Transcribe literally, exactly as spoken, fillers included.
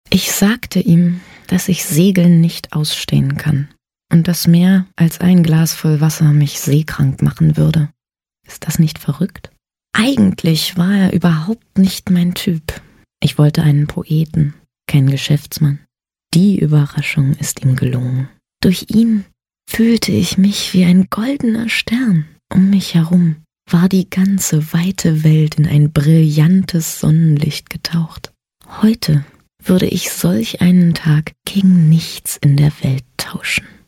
Ich sagte ihm, dass ich Segeln nicht ausstehen kann und dass mehr als ein Glas voll Wasser mich seekrank machen würde. Ist das nicht verrückt? Eigentlich war er überhaupt nicht mein Typ. Ich wollte einen Poeten, keinen Geschäftsmann. Die Überraschung ist ihm gelungen. Durch ihn fühlte ich mich wie ein goldener Stern. Um mich herum war die ganze weite Welt in ein brillantes Sonnenlicht getaucht. Heute würde ich solch einen Tag gegen nichts in der Welt tauschen.